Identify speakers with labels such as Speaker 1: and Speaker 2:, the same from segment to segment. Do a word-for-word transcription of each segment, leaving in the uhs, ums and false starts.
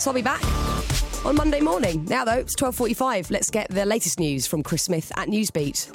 Speaker 1: So I'll be back on Monday morning. Now, though, it's twelve forty-five. Let's get the latest news from Chris Smith at Newsbeat.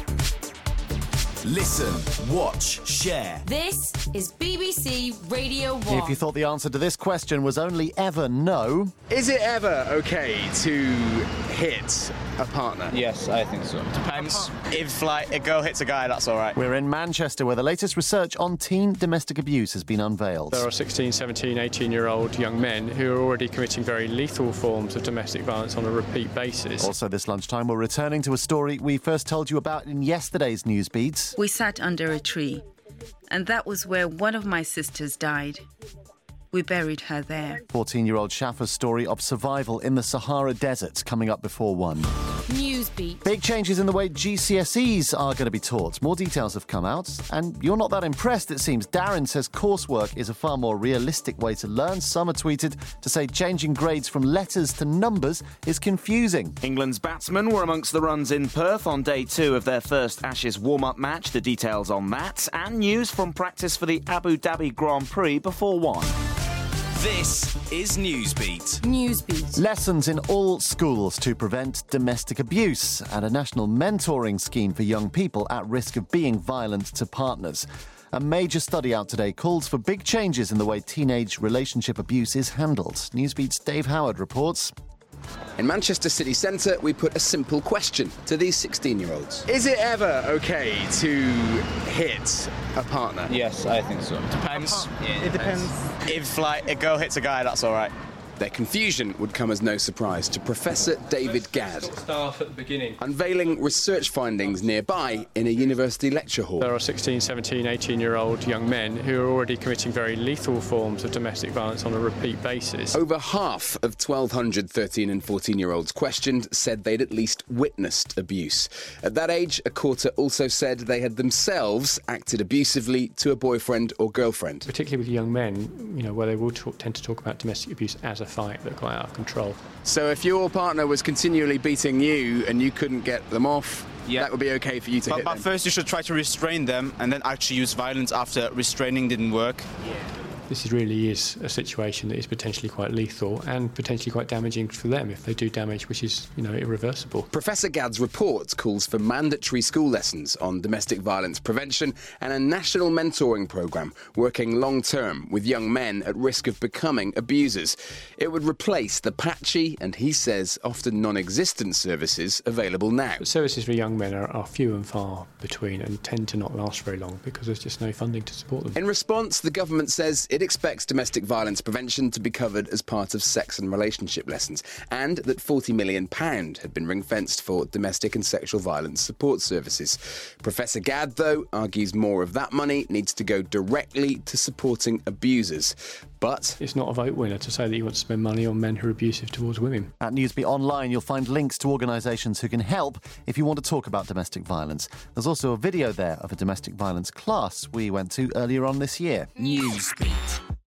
Speaker 2: Listen, watch, share.
Speaker 3: This is B B C Radio one.
Speaker 4: If you thought the answer to this question was only ever no...
Speaker 5: Is it ever okay to hit a partner?
Speaker 6: Yes, I think so.
Speaker 7: Depends. If, like, a girl hits a guy, that's all right.
Speaker 4: We're in Manchester, where the latest research on teen domestic abuse has been unveiled.
Speaker 8: There are sixteen, seventeen, eighteen-year-old young men who are already committing very lethal forms of domestic violence on a repeat basis.
Speaker 4: Also this lunchtime, we're returning to a story we first told you about in yesterday's Newsbeats.
Speaker 9: We sat under a tree, and that was where one of my sisters died. We buried her there.
Speaker 4: fourteen-year-old Shafa's story of survival in the Sahara Desert coming up before one.
Speaker 3: Newsbeat.
Speaker 4: Big changes in the way G C S Es are going to be taught. More details have come out, and you're not that impressed, it seems. Darren says coursework is a far more realistic way to learn. Some are tweeted to say changing grades from letters to numbers is confusing.
Speaker 10: England's batsmen were amongst the runs in Perth on day two of their first Ashes warm-up match. The details on that, and news from practice for the Abu Dhabi Grand Prix before one.
Speaker 2: This is Newsbeat.
Speaker 3: Newsbeat.
Speaker 4: Lessons in all schools to prevent domestic abuse and a national mentoring scheme for young people at risk of being violent to partners. A major study out today calls for big changes in the way teenage relationship abuse is handled. Newsbeat's Dave Howard reports.
Speaker 5: In Manchester city centre, we put a simple question to these sixteen-year-olds. Is it ever okay to hit a partner?
Speaker 6: Yes, I think so.
Speaker 7: Depends. It depends. If, like, a girl hits a guy, that's all right.
Speaker 5: Their confusion would come as no surprise to Professor David Gadd,
Speaker 8: Start at the beginning.
Speaker 5: unveiling research findings nearby in a university lecture hall.
Speaker 8: There are sixteen, seventeen, eighteen-year-old young men who are already committing very lethal forms of domestic violence on a repeat basis.
Speaker 5: Over half of twelve hundred thirteen and fourteen-year-olds questioned said they'd at least witnessed abuse. At that age, a quarter also said they had themselves acted abusively to a boyfriend or girlfriend.
Speaker 8: Particularly with young men, you know, where they will talk, tend to talk about domestic abuse as a fight that got out of control.
Speaker 5: So if your partner was continually beating you and you couldn't get them off,
Speaker 7: Yeah.
Speaker 5: that would be okay for you to
Speaker 7: But,
Speaker 5: hit
Speaker 7: but
Speaker 5: them?
Speaker 7: first you should try to restrain them and then actually use violence after restraining didn't work.
Speaker 8: This is really is a situation that is potentially quite lethal and potentially quite damaging for them if they do damage which is, you know, irreversible.
Speaker 5: Professor Gadd's report calls for mandatory school lessons on domestic violence prevention and a national mentoring programme working long-term with young men at risk of becoming abusers. It would replace the patchy and, he says, often non-existent services available now.
Speaker 8: But services for young men are, are few and far between and tend to not last very long because there's just no funding to support them.
Speaker 5: In response, the government says it expects domestic violence prevention to be covered as part of sex and relationship lessons, and that forty million pounds had been ring-fenced for domestic and sexual violence support services. Professor Gadd, though, argues more of that money needs to go directly to supporting abusers. But
Speaker 8: it's not a vote winner to say that you want to spend money on men who are abusive towards women.
Speaker 4: At Newsbeat Online, you'll find links to organisations who can help if you want to talk about domestic violence. There's also a video there of a domestic violence class we went to earlier on this year.
Speaker 2: Newsbeat.